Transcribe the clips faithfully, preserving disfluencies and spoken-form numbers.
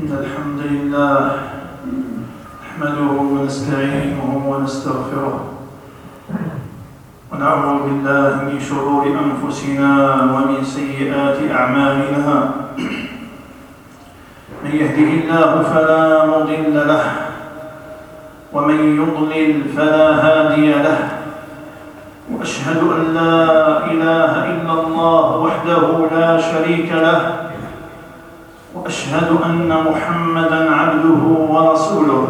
إن الحمد لله نحمده ونستعينه ونستغفره ونعوذ بالله من شرور أنفسنا ومن سيئات أعمالنا. من يهده الله فلا مضل له ومن يضلل فلا هادي له، وأشهد أن لا إله إلا الله وحده لا شريك له، وأشهد أن محمدًا عبده ورسوله.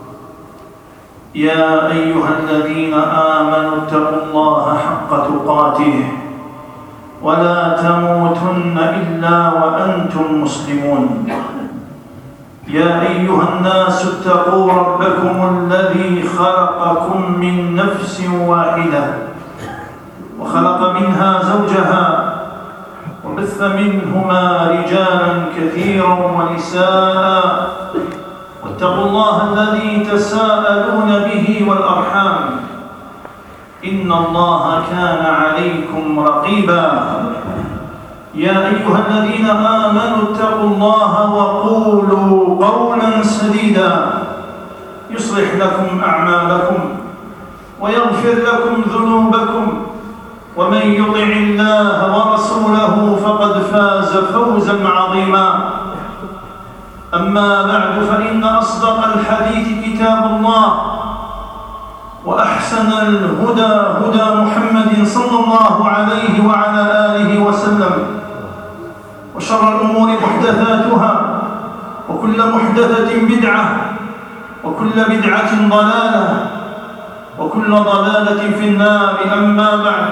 يا أيها الذين آمنوا اتقوا الله حق تقاته ولا تموتن إلا وأنتم مسلمون. يا أيها الناس اتقوا ربكم الذي خلقكم من نفس واحدة وخلق منها زوجها وبث منهما رجالا كثيرا ونساء، واتقوا الله الذي تساءلون به والأرحام إن الله كان عليكم رقيبا. يا أيها الذين آمنوا اتقوا الله وقولوا قولا سديدا يصلح لكم أعمالكم ويغفر لكم ذنوبكم، ومن يطع الله ورسوله فقد فاز فوزا عظيما. أما بعد، فإن أصدق الحديث كتاب الله، وأحسن الهدى هدى محمد صلى الله عليه وعلى آله وسلم، وشر الأمور محدثاتها، وكل محدثة بدعة، وكل بدعة ضلالة، وكل ضلالة في النار. أما بعد،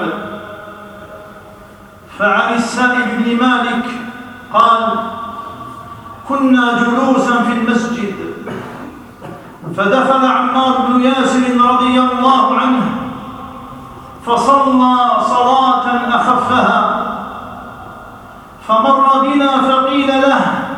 فعن السائب بن مالك قال: كنا جلوسا في المسجد، فدخل عمار بن ياسر رضي الله عنه فصلى صلاة أخفها، فمر بنا فقيل له: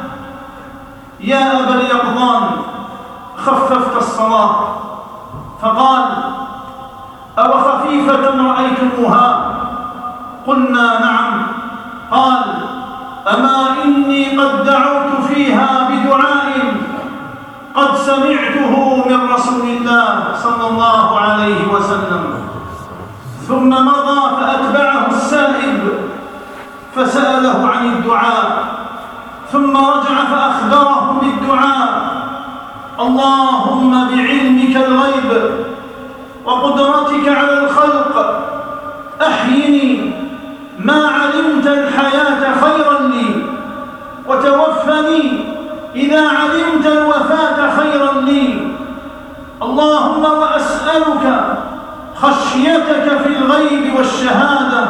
يا أبا اليقظان، خففت الصلاة؟ فقال: أو خفيفة رأيتموها؟ قلنا: نعم. قال: أما إني قد دعوت فيها بدعاء قد سمعته من رسول الله صلى الله عليه وسلم. ثم مضى فأتبعه السائب فسأله عن الدعاء، ثم رجع فأخبره بالدعاء: اللهم بعلمك الغيب وقدرتك على الخلق أحيني ما علمت الحياة خيرا لي، وتوفني إذا علمت الوفاة خيرا لي. اللهم وأسألك خشيتك في الغيب والشهادة،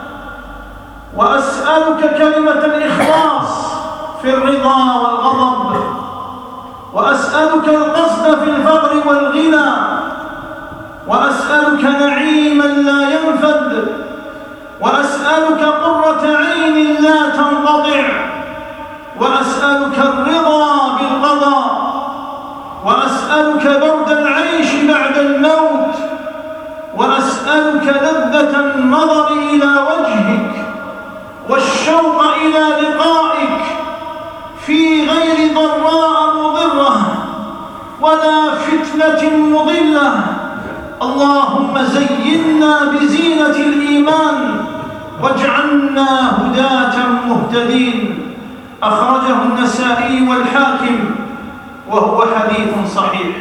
وأسألك كلمة الإخلاص في الرضا والغضب، وأسألك القصد في الفقر والغنى، وأسألك نعيما لا ينفد، وأسألك قرة عين لا تنقطع، وأسألك الرضا بالقضاء، وأسألك برد العيش بعد الموت، وأسألك لذة النظر إلى وجهك والشوق إلى لقائك في غير ضراء مضرة ولا فتنة مضلة. اللهم زينا بزينة الإيمان واجعلنا هداة مهتدين. أخرجه النسائي والحاكم وهو حديث صحيح.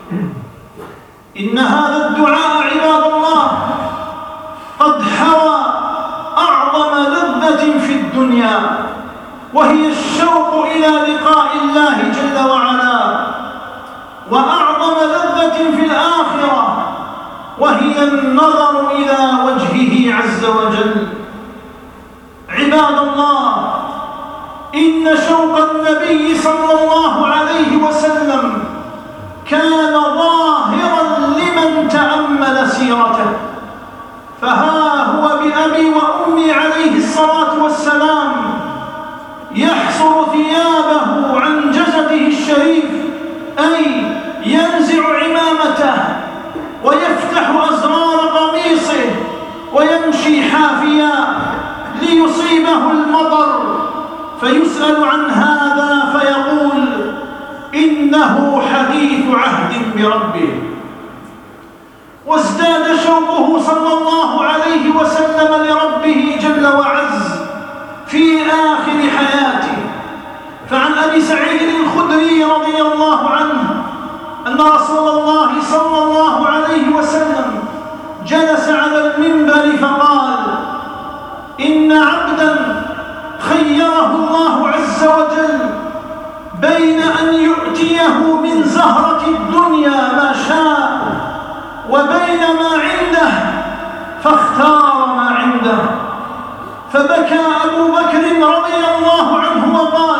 إن هذا الدعاء عباد الله قد حوى أعظم لذة في الدنيا، وهي الشوق إلى لقاء الله جل وعلا، وأعظم لذة في الآخرة وهي النظر إلى وجهه عز وجل. عباد الله، إن شوق النبي صلى الله عليه وسلم كان ظاهرا لمن تأمل سيرته، فها هو بأبي وأمي عليه الصلاة والسلام يحصر ثيابه عن جسده الشريف، أي ينزع عمامته ويفتح أزرار قميصه ويمشي حافيا ليصيبه المطر، فيسأل عن هذا فيقول: إنه حديث عهد بربه. وازداد شوقه صلى الله عليه وسلم لربه جل وعز في آخر حياته. فعن أبي سعيد الخدري رضي الله عنه أن رسول الله صلى الله عليه وسلم جلس على المنبر فقال: إن عبدا خيره الله عز وجل بين أن يؤتيه من زهرة الدنيا ما شاء وبين ما عنده، فاختار ما عنده. فبكى أبو بكر رضي الله عنه وقال: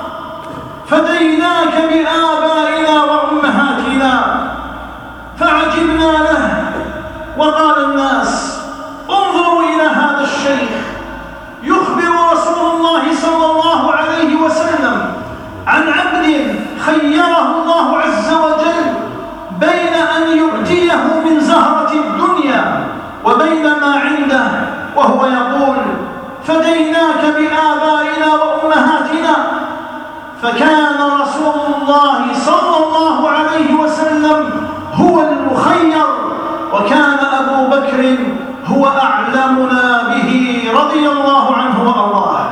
فديناك بآبائنا وأمهاتنا. فعجبنا له، وقال الناس: انظروا إلى هذا الشيخ يخبر رسول الله صلى الله عليه وسلم عن عبد خيره الله عز وجل بين أن يؤتيه من زهرة الدنيا وبين ما عنده، وهو يقول: فديناك بآبائنا وأمهاتنا. فكان رسول الله صلى الله عليه وسلم هو المخير، وكان أبو بكر هو أعلمنا به رضي الله عنه وأرضاه.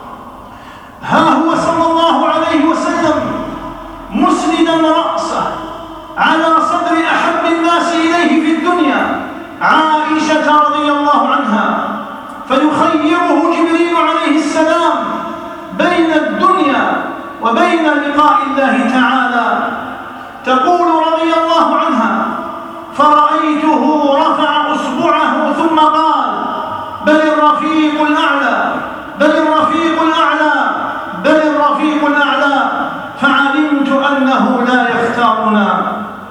ها هو صلى الله عليه وسلم مسندا رأسه على صدر أحب الناس إليه في الدنيا، عائشة رضي الله عنها، فيخيره جبريل عليه السلام بين الدنيا وبين لقاء الله تعالى. تقول رضي الله عنها: فرأيته رفع أصبعه ثم قال: بل الرفيق الأعلى، بل الرفيق الأعلى، بل الرفيق الأعلى. فعلمت أنه لا يختارنا.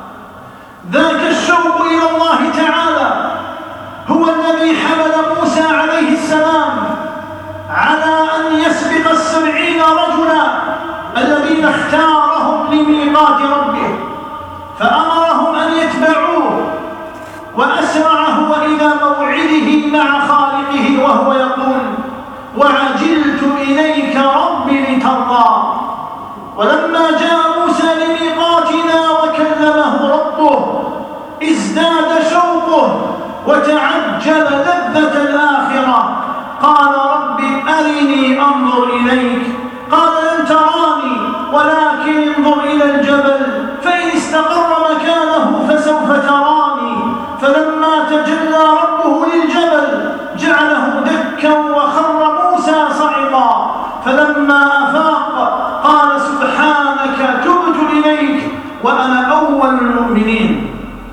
ذاك الشوق إلى الله تعالى هو الذي حمل موسى عليه السلام على أن يسبق السبعين رجلا الذين اختارهم لميقات ربه، فأمرهم أن يتبعوه، وأسرع هو إلى موعده مع خالقه وهو يقول: وعجلت إليك رب لترضى. ولما جاء موسى لميقاتنا وكلمه ربه ازداد شوقه وتعجل لذة الآخرة. قال: رب أرني أنظر إليك. قال: لن تراني ولكن انظر إلى الجبل فإن استقر مكانه فسوف تراني. فلما تجلى ربه للجبل جعله دكا وخر موسى صعقا. فلما أفاق قال: سبحانك تبت إليك وأنا أول المؤمنين.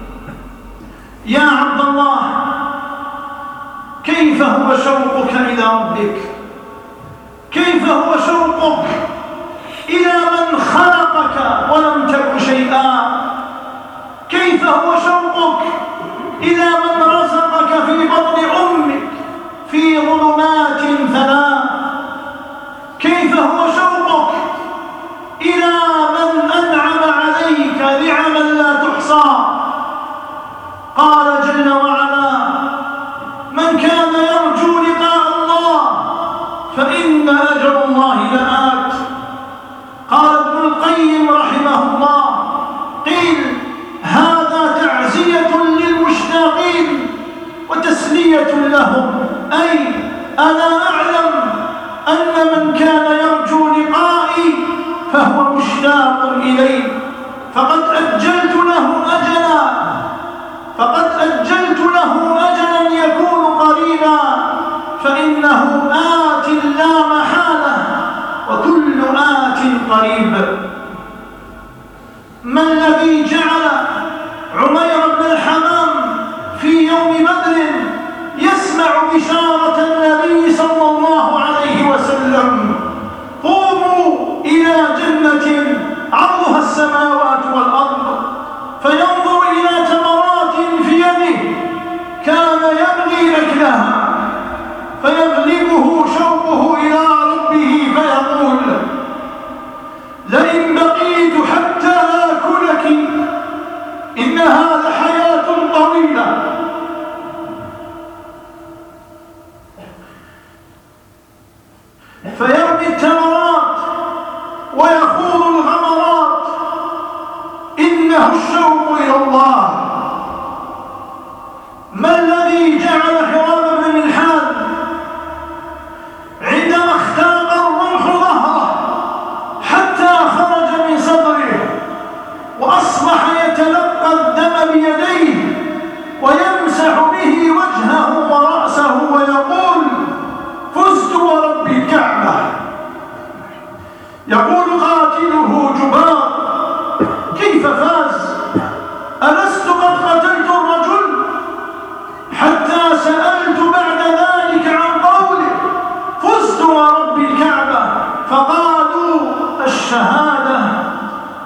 يا عبد الله، كيف هو شوقك إلى ربك؟ كيف هو شوقك إلى من خلقك ولم تك شيئا؟ كيف هو شوقك إلى من رزقك في بطن أمك في ظلمات ثلاث؟ كيف هو شوقك إلى من أنعم عليك نعما لا تحصى؟ قال جل وعلا: من كان يرجو لقاء الله فإن أجر الله لآت. قال ابن القيم رحمه الله: قيل هذا تعزية للمشتاقين وتسلية لهم، أي أنا أعلم أن من كان يرجو لقائي فهو مشتاق إلي، فقد أجلت له أجلا فقد أجلت له أجلا يكون قريبا، فإنه آت لا محالة وكل آت قريب. ما الذي جعل عمير بن الحمام في يوم بدر يسمع بشارة النبي صلى الله عليه وسلم: قوموا إلى جنة عرضها السماوات والأرض، فينظر إلى تمرات في يده كان يبغي أكلها، فيغلبه شوقه إلى ربه فيقول: لئن بقيت حتى آكلك إنها لحياة طويلة. فيرمي التمرات ويخوض الغمرات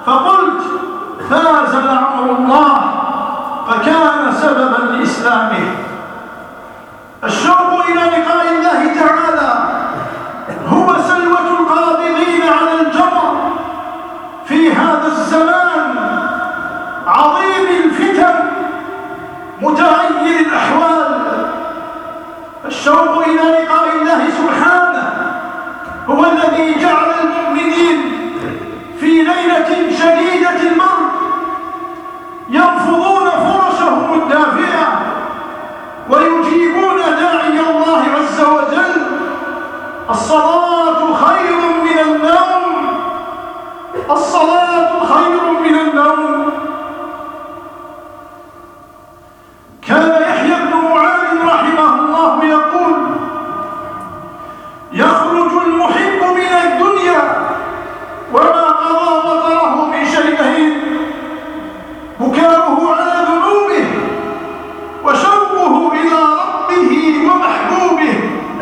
فقلت فاز لعمر الله فكان سببا لإسلامه. الشوق إلى لقاء الله تعالى هو سلوة القابضين على الجمر في هذا الزمان عظيم الفتن متغير الأحوال. الشوق إلى لقاء الله سبحانه هو الذي جعل المؤمنين في ليلة شديدة المرض ينفضون فرشهم الدافئة ويجيبون داعي الله عز وجل. الصلاة خير من النوم، الصلاة خير من النوم. كان يحيى بن معاذ رحمه الله يقول يخرج المحب من الدنيا وما قضى وطره بشيئين بكاؤه على ذنوبه وشوقه إلى ربه ومحبوبه.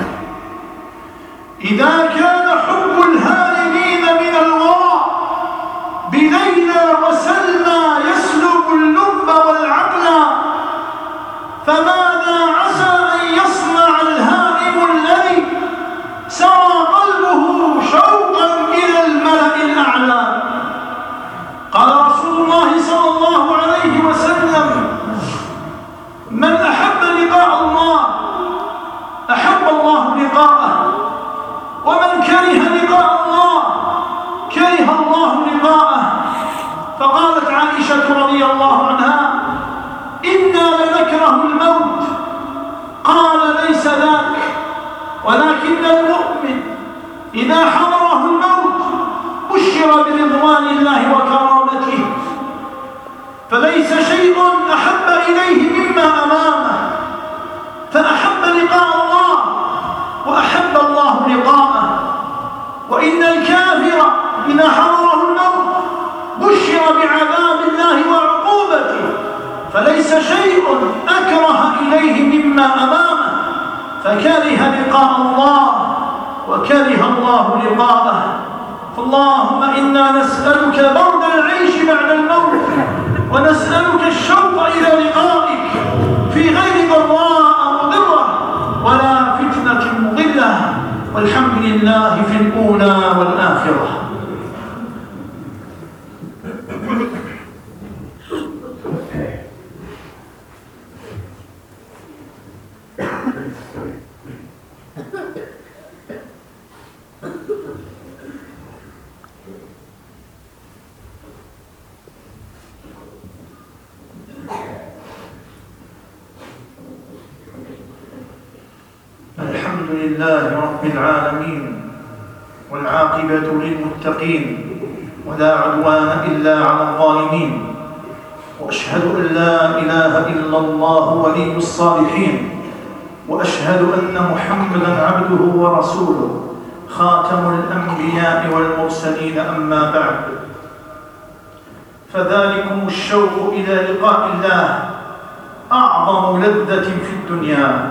إذا كان حب الهارمين من الوراء بليلى وسلمى يسلب اللب والعقل، فماذا عسى أن يصنع الهارم الذي سرى قلبه شوقا إلى الملأ الأعلى؟ قال رسول الله صلى الله عليه وسلم من أحب لقاء الله أحب الله لقاءه، ومن كره لقاء الله كره الله لقاءه. فقالت عائشة رضي الله عنها إنا لنكره الموت. قال ليس ذاك، ولكن المؤمن إذا حضره الموت بشر برضوان الله وكرامته، فليس شيء أحب إليه مما أمامه، فأحب لقاء الله وأحب الله لقاءه. وإن الكافر إذا حضره الموت بشر بعذاب الله وعقوبته، فليس شيء أكره إليه مما أمامه، فكره لقاء الله وكره الله لقاءه. فاللهم إنا نسألك برد العيش بعد الموت، ونسألك الشوق إلى لقائك في غير ضراء مضرة ولا فتنة مضلة، والحمد لله في الأولى والآخرة. الحمد لله رب العالمين، والعاقبة للمتقين، ولا عدوان إلا على الظالمين، وأشهد أن لا إله إلا الله ولي الصالحين، وأشهد أن محمدا عبده ورسوله خاتم الأنبياء والمرسلين. أما بعد، فذلكم الشوق إلى لقاء الله أعظم لذة في الدنيا،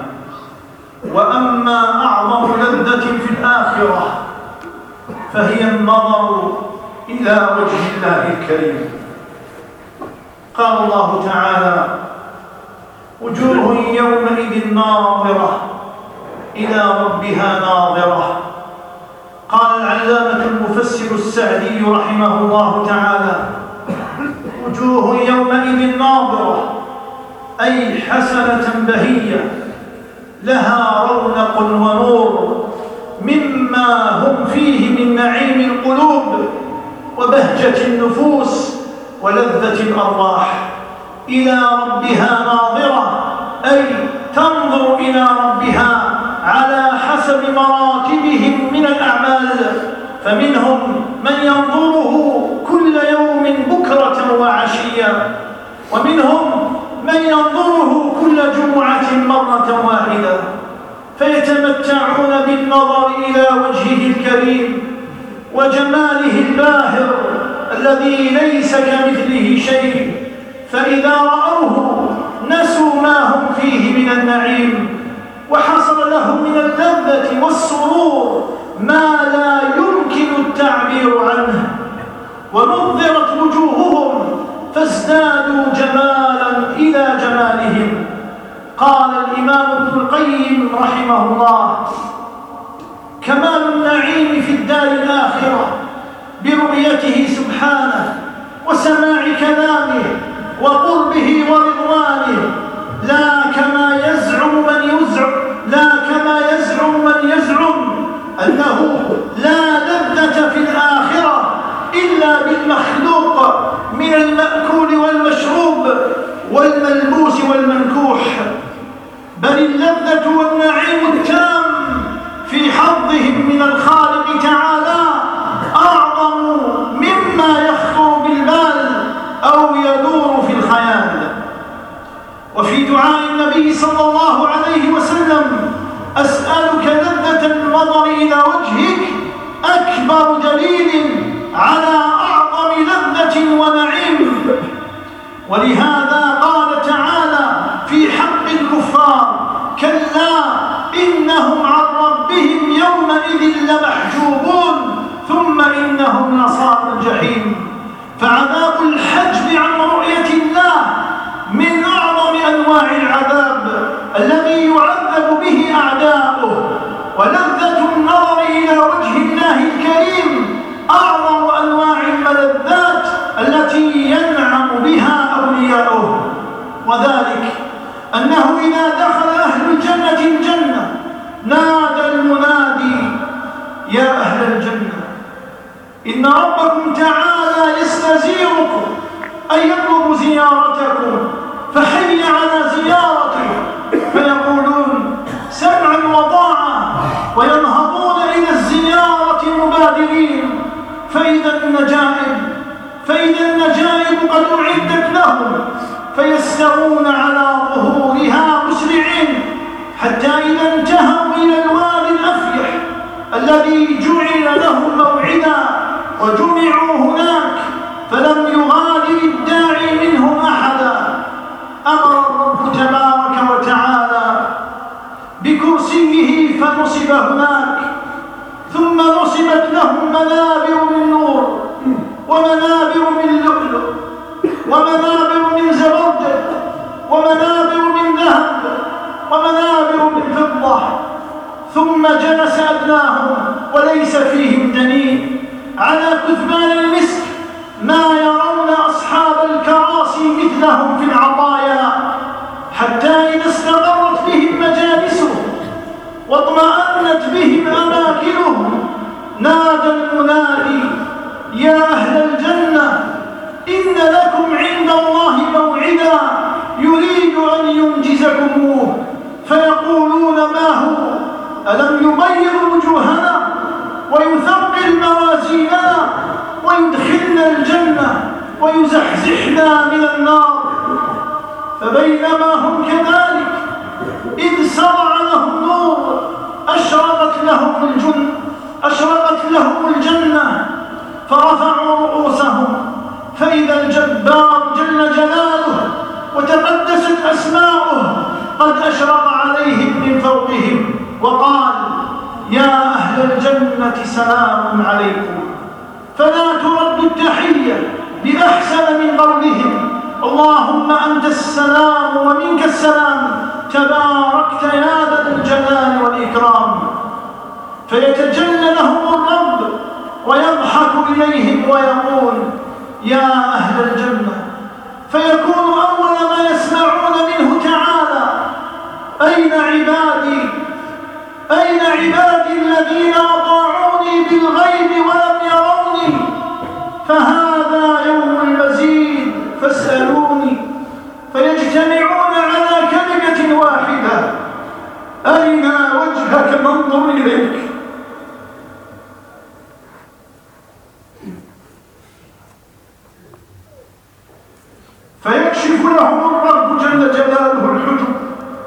وأما أعظم لذة في الآخرة فهي النظر إلى وجه الله الكريم. قال الله تعالى وجوه يومئذ ناظرة إلى ربها ناظرة. قال العلامة المفسر السعدي رحمه الله تعالى وجوه يومئذ ناظرة أي حسنة بهية لها رونق ونور مما هم فيه من نعيم القلوب وبهجة النفوس ولذة الأرواح. إلى ربها ناظرة أي تنظر إلى ربها على حسب مراتبهم من الأعمال، فمنهم من ينظره كل يوم بكرة وعشية، ومنهم من ينظره كل جمعة مرة واحدة، فيتمتعون بالنظر إلى وجهه الكريم وجماله الباهر الذي ليس كمثله شيء، فإذا رأوه نسوا ما هم فيه من النعيم، وحصل لهم من اللذة والسرور ما لا يمكن التعبير عنه. ونظرت وجوههم فازدادوا جمالا إلى جمالهم. قال الإمام ابن القيم رحمه الله: كمال النعيم في الدار الآخرة برؤيته سبحانه وسماع كلامه وقربه ورضوانه، لا كما يزعم من يزعم لا كما يزعم من يزعم أنه لا لذة في الآخرة إلا بالمخلوق من المأكول والمشروب والملبوس والمنكوح، بل اللذة والنعيم التام في حظهم من الخالق تعالى أعظم مما يخطر بالبال أو يدور في الخيال. وفي دعاء النبي صلى الله عليه وسلم: أسألك لذة النظر إلى وجهك، أكبر دليل على أعظم لذة ونعيم. ولهذا قال تعالى في حق الكفار: كلا إنهم عن ربهم يومئذ لمحجوبون ثم إنهم لصال الجحيم. فعذاب الحجب عن رؤية الله من أعظم أنواع العذاب الذي يعذب به أعداؤه، ولذة النظر إلى وجه الله الكريم أعظم أنواع الملذات التي ينعم بها أولياؤه. وذلك أنه إذا دخل أهل الجنة الجنة نادى المنادي: يا أهل الجنة، إن ربكم تعالى يستزيركم أي يطلب زيارتكم، فحي على زيارته. فيقولون سمعا وطاعة، وينهضون إلى الزيارة مبادرين. فإذا النجائب فإذا النجائب قد أعدت لهم فيستوون على ظهورها مسرعين، حتى إذا انتهوا إلى الوادي الأفيح الذي جعل لهم موعدا وجمعوا هناك فلم يغادر الداعي منهم أحدا، أمر الرب تبارك وتعالى بكرسيه فنصب هناك، ثم نصبت لهم منابر من نور ومنابر من لؤلؤ ومنابر من زبرجد ومنابر من ذهب ومنابر من فضة. ثم جلس أدناهم وليس فيهم دنيء على كثبان المسك ما يرون أصحاب الكراسي مثلهم في العطايا، حتى إذا استقرت بهم مجالسهم واطمأنت بهم أماكنهم نادى المنادي: يا أهل الجنة، إن لكم عند الله موعدا يريد أن ينجزكموه. فيقولون: ما هو؟ ألم يبيض وجوهنا ويثقل موازيننا ويدخلنا الجنة ويزحزحنا من النار؟ فبينما هم كذلك إذ سرع لهم نور أشرقت لهم الجنة أشرقت لهم الجنة فرفعوا رؤوسهم فإذا الجبار جل جلاله وتقدست أسماؤه قد أشرق عليهم من فوقهم وقال: يا أهل الجنة سلام عليكم. فلا ترد التحية بأحسن من قولهم: اللهم أنت السلام ومنك السلام، تباركت يا ذا الجلال والإكرام. فيتجلى لهم الرب ويضحك إليهم ويقول: يا أهل الجنة. فيكون أول ما يسمعون منه تعالى: أين عبادي أين عبادي الذين أطاعوني بالغيب ولم يروني؟ فهذا يوم المزيد فاسألوني. فيجتمعون على كلمة واحدة: أرنا وجهك ننظر إليك. فيكشف لهم الرب جل جلاله الحجب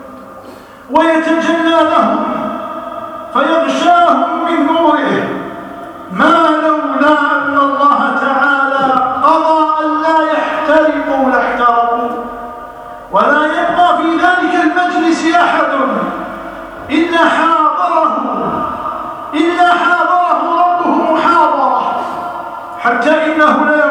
ويتجلى لهم فيغشاهم من نوره، ما لولا أن الله تعالى قضى أن لا يحترقوا لاحترقوا. ولا يبقى في ذلك المجلس أحد إلا حاضره إلا حاضره ربه محاضرة، حتى إنه لا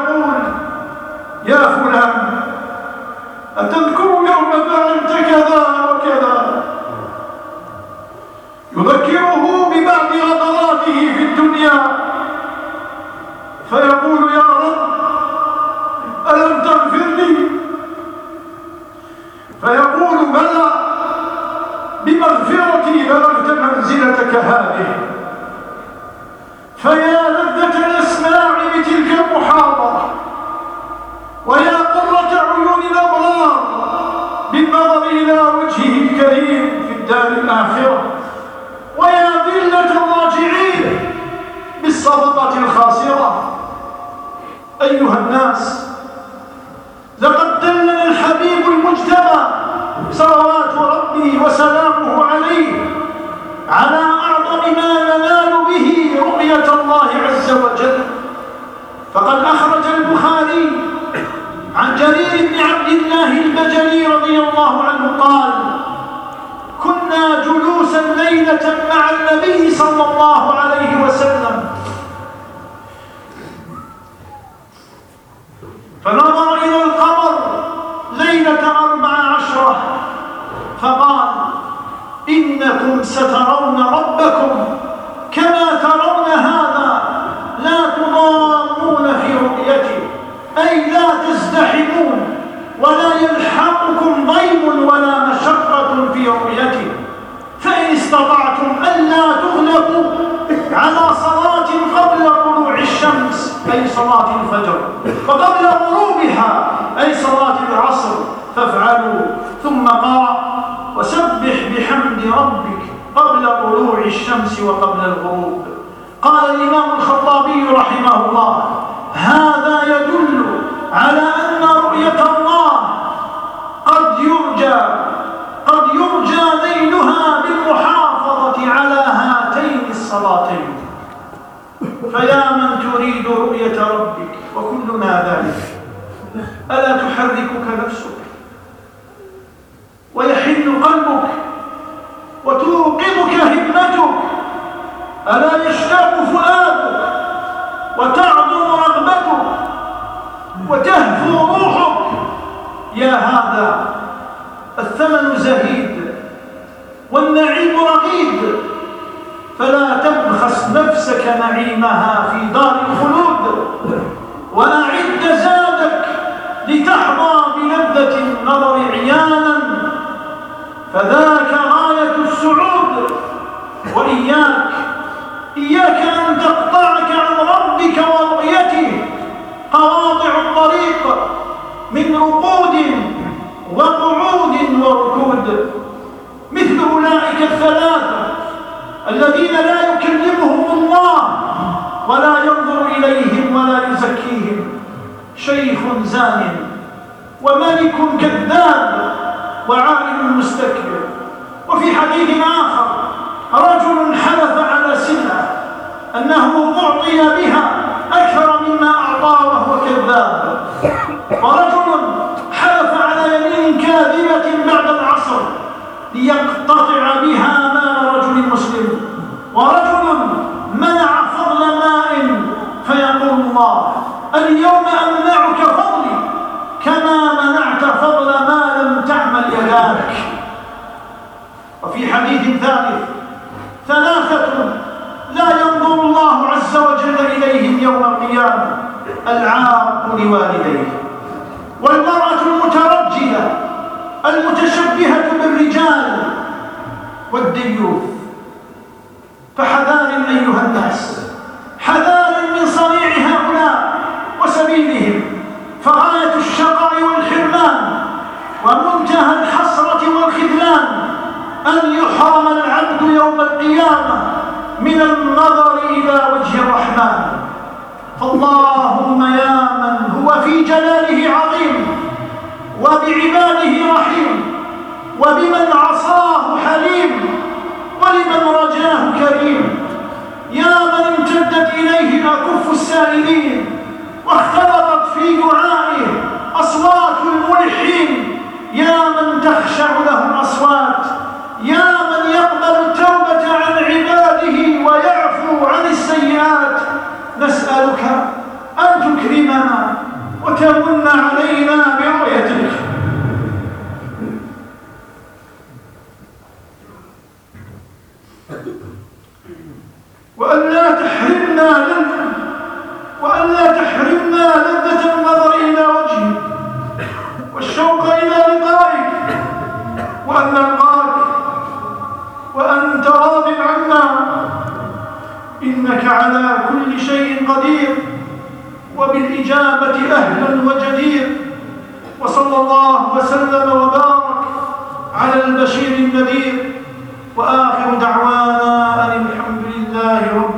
هذه. فيا لذة الإسماع بتلك المحاضرة، ويا قرة عيون الأبرار بالنظر إلى وجهه الكريم في الدار الآخرة، ويا ذلة الراجعين بالصفقة الخاسرة. أيها الناس، لقد دلنا الحبيب المجتبى صلوات ربي وسلامه عليه على أعظم ما ننال به رؤية الله عز وجل. فقد أخرج البخاري عن جرير بن عبد الله البجلي رضي الله عنه قال: كنا جلوسا ليلة مع النبي صلى الله عليه وسلم، فنظر إلى القمر ليلة أربع عشرة فقال: إنكم سترون ربكم كما ترون هذا، لا تضامون في رؤيته، أي لا تزدحمون ولا يلحقكم ضيم ولا مشقة في رؤيته. فإن استطعتم ألا تغلبوا على صلاة قبل طلوع الشمس أي صلاة الفجر، وقبل غروبها أي صلاة العصر فافعلوا. ثم قرأ: وسبح بحمد ربك قبل طلوع الشمس وقبل الغروب. قال الإمام الخطابي رحمه الله: هذا يدل على أن رؤية الله قد يرجى قد يرجى نيلها بالمحافظة على هاتين الصلاتين. فيا من تريد رؤية ربك وكلنا ذلك، ألا تحركك نفسك ويحن قلبك وتوقظك همتك؟ ألا يشتاق فؤادك وتعظم رغبتك وتهفو روحك؟ يا هذا الثمن زهيد والنعيم رغيد، فلا تبخس نفسك نعيمها في دار الخلود، وأعد زادك لتحظى بلذة النظر عيانا، فذاك غاية السعود. وإياك إياك أن تقطعك عن ربك ورؤيته قواطع الطريق من رقود وقعود وركود، مثل أولئك الثلاثة الذين لا يكلمهم الله ولا ينظر إليهم ولا يزكيهم: شيخ زان وملك كذاب وعالم مستكبر. وفي حديث آخر: رجل حلف على سلعة أنه أعطي بها أكثر مما أعطى وهو كذاب، ورجل حلف على يمين كاذبة بعد العصر ليقتطع بها مال رجل مسلم، ورجل منع فضل ماء فيقول الله: اليوم أمنعك فضلي كما منعت فضل ما لم تعمل يداك. وفي حديث ثالث: ثلاثة لا ينظر الله عز وجل إليهم يوم القيامة: العاق لوالديه، والمرأة المترجلة المتشبهة بالرجال، والديوث. فحذار أيها الناس، حذار من صنيع هؤلاء وسبيلهم، فغاية الشقاء والحرمان ومنتهى الحسرة والخذلان أن يحرم العبد يوم القيامة من النظر إلى وجه الرحمن. فاللهم يا من هو في جلاله عظيم وبعباده رحيم وبمن عصاه حليم ولمن رجاه كريم، يا من امتدت إليه أكف السائلين واختلطت في دعائه أصوات الملحين، يا من تخشع له الأصوات، يا من يقبل التوبة عن عباده ويعفو عن السيئات، نسألك أن تكرمنا وتمن علينا برؤيتك. وأن لا تحرمنا وأن لا تحرمنا لذة النظر إلى وجهك والشوق إلى لقائك، وأن نلقاك وأنت راض عنا قدير وبالإجابة أهل وجدير. وصلى الله وسلم وبارك على البشير النذير، وآخر دعوانا أن الحمد لله رب